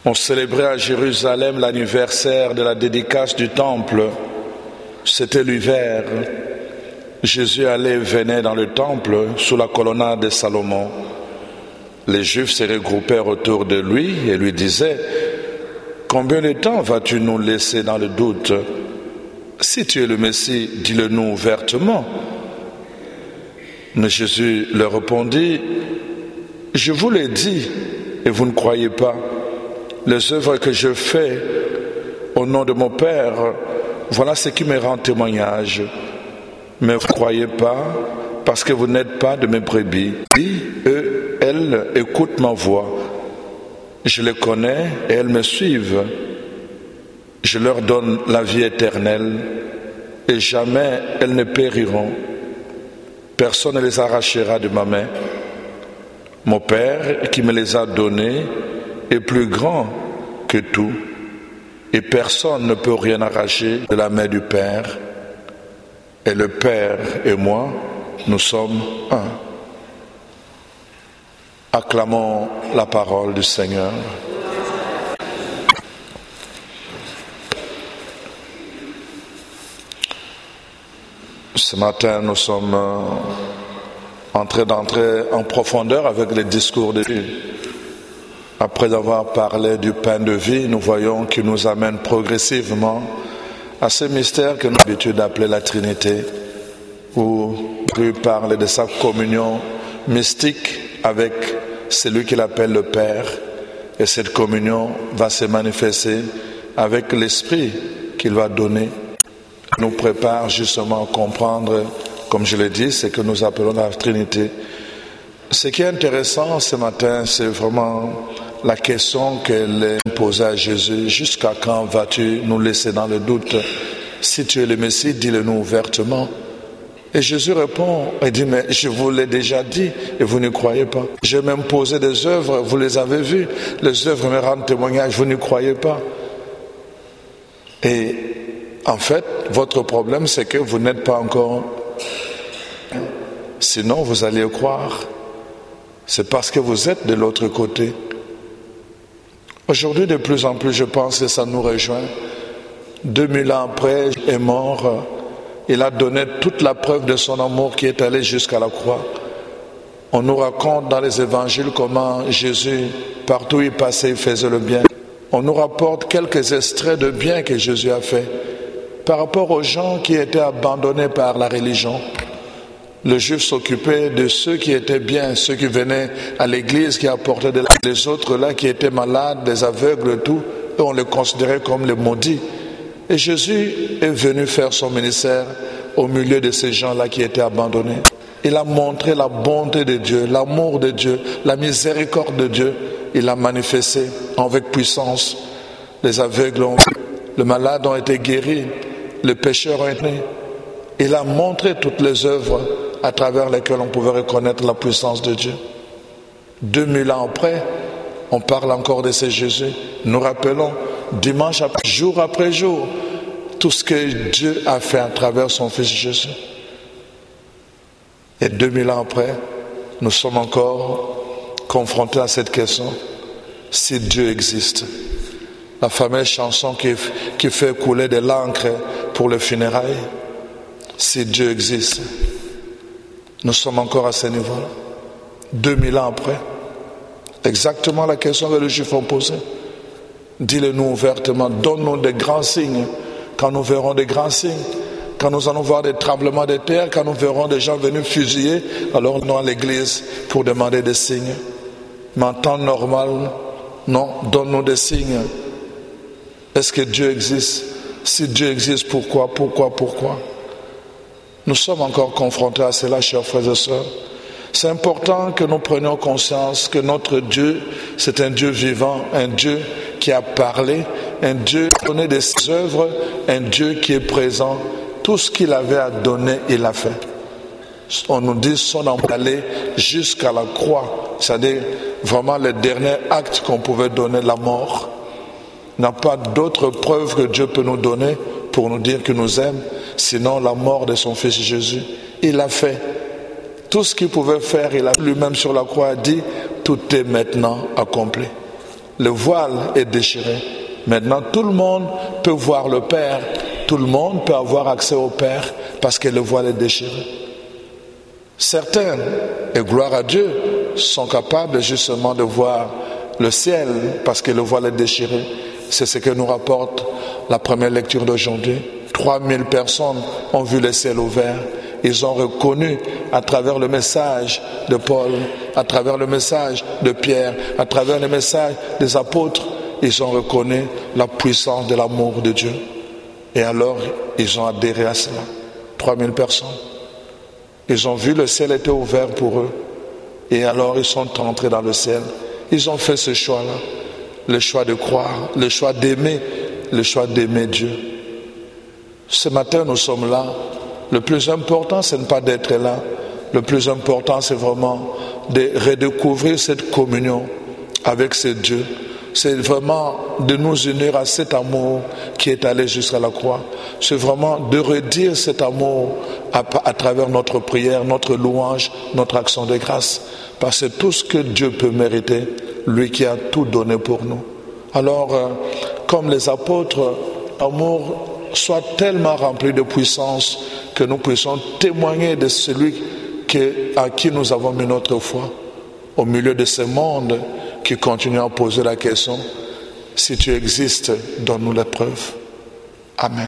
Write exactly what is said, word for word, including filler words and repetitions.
On célébrait à Jérusalem l'anniversaire de la dédicace du temple. C'était l'hiver. Jésus allait et venait dans le temple sous la colonnade de Salomon. Les Juifs se regroupèrent autour de lui et lui disaient: « Combien de temps vas-tu nous laisser dans le doute? Si tu es le Messie, dis-le nous ouvertement. » Mais Jésus leur répondit: « Je vous l'ai dit et vous ne croyez pas. Les œuvres que je fais au nom de mon Père, voilà ce qui me rend témoignage. Mais vous ne croyez pas parce que vous n'êtes pas de mes brebis. Eux, elles écoutent ma voix. Je les connais et elles me suivent. Je leur donne la vie éternelle et jamais elles ne périront. Personne ne les arrachera de ma main. Mon Père qui me les a donnés est plus grand que tout et personne ne peut rien arracher de la main du Père. Et le Père et moi, nous sommes un. » Acclamons la parole du Seigneur. Ce matin, nous sommes en train d'entrer en profondeur avec le discours de Dieu. Après avoir parlé du pain de vie, nous voyons qu'il nous amène progressivement à ce mystère que nous avons l'habitude d'appeler la Trinité, où Dieu parle de sa communion mystique avec celui qu'il appelle le Père. Et cette communion va se manifester avec l'Esprit qu'il va donner. Nous prépare justement à comprendre, comme je l'ai dit, ce que nous appelons la Trinité. Ce qui est intéressant ce matin, c'est vraiment la question qu'elle est posée à Jésus. Jusqu'à quand vas-tu nous laisser dans le doute? Si tu es le Messie, dis-le nous ouvertement. Et Jésus répond et dit: mais je vous l'ai déjà dit et vous ne croyez pas. J'ai même posé des œuvres, vous les avez vues. Les œuvres me rendent témoignage, vous ne croyez pas. Et en fait, votre problème, c'est que vous n'êtes pas encore. Sinon, vous allez croire. C'est parce que vous êtes de l'autre côté. Aujourd'hui, de plus en plus, je pense que ça nous rejoint. Deux mille ans après, il est mort. Il a donné toute la preuve de son amour qui est allé jusqu'à la croix. On nous raconte dans les évangiles comment Jésus, partout où il passait, il faisait le bien. On nous rapporte quelques extraits de bien que Jésus a fait par rapport aux gens qui étaient abandonnés par la religion. Le juif s'occupait de ceux qui étaient bien, ceux qui venaient à l'église, qui apportaient de la... Les autres là qui étaient malades, les aveugles, tout, et on les considérait comme les maudits. Et Jésus est venu faire son ministère au milieu de ces gens-là qui étaient abandonnés. Il a montré la bonté de Dieu, l'amour de Dieu, la miséricorde de Dieu. Il l'a manifesté avec puissance. Les aveugles ont vu, les malades ont été guéris, les pécheurs ont été. Il a montré toutes les œuvres à travers lesquelles on pouvait reconnaître la puissance de Dieu. Deux mille ans après, on parle encore de ce Jésus. Nous rappelons dimanche après jour après jour tout ce que Dieu a fait à travers son Fils Jésus. Et deux mille ans après, nous sommes encore confrontés à cette question. Si Dieu existe, la fameuse chanson qui, qui fait couler de l'encre pour les funérailles, si Dieu existe, nous sommes encore à ce niveau-là. Deux mille ans après, exactement la question que les Juifs ont posée. Dis-le-nous ouvertement, donne-nous des grands signes. Quand nous verrons des grands signes, quand nous allons voir des tremblements de terre, quand nous verrons des gens venus fusiller, alors nous à l'église pour demander des signes. Mais en temps normal, non, donne-nous des signes. Est-ce que Dieu existe? Si Dieu existe, pourquoi, pourquoi, pourquoi? Nous sommes encore confrontés à cela, chers frères et sœurs. C'est important que nous prenions conscience que notre Dieu, c'est un Dieu vivant, un Dieu qui a parlé, un Dieu qui a donné des œuvres, un Dieu qui est présent. Tout ce qu'il avait à donner, il l'a fait. On nous dit son amour allait jusqu'à la croix, c'est-à-dire vraiment le dernier acte qu'on pouvait donner, la mort. Il n'y a pas d'autre preuve que Dieu peut nous donner pour nous dire qu'il nous aime, sinon la mort de son Fils Jésus. Il l'a fait. Tout ce qu'il pouvait faire, il a lui-même sur la croix a dit, tout est maintenant accompli. Le voile est déchiré. Maintenant, tout le monde peut voir le Père. Tout le monde peut avoir accès au Père parce que le voile est déchiré. Certains, et gloire à Dieu, sont capables justement de voir le ciel parce que le voile est déchiré. C'est ce que nous rapporte la première lecture d'aujourd'hui. trois mille personnes ont vu le ciel ouvert. Ils ont reconnu à travers le message de Paul, à travers le message de Pierre, à travers le message des apôtres, ils ont reconnu la puissance de l'amour de Dieu. Et alors, ils ont adhéré à cela. trois mille personnes. Ils ont vu le ciel était ouvert pour eux. Et alors, ils sont entrés dans le ciel. Ils ont fait ce choix-là. Le choix de croire, le choix d'aimer, le choix d'aimer Dieu. Ce matin, nous sommes là. Le plus important, ce n'est pas d'être là. Le plus important, c'est vraiment de redécouvrir cette communion avec ce Dieu. C'est vraiment de nous unir à cet amour qui est allé jusqu'à la croix. C'est vraiment de redire cet amour à, à travers notre prière, notre louange, notre action de grâce. Parce que tout ce que Dieu peut mériter, lui qui a tout donné pour nous. Alors, euh, comme les apôtres, l'amour soit tellement rempli de puissance que nous puissions témoigner de celui que, à qui nous avons mis notre foi. Au milieu de ce monde qui continue à poser la question, si tu existes, donne-nous la preuve. Amen.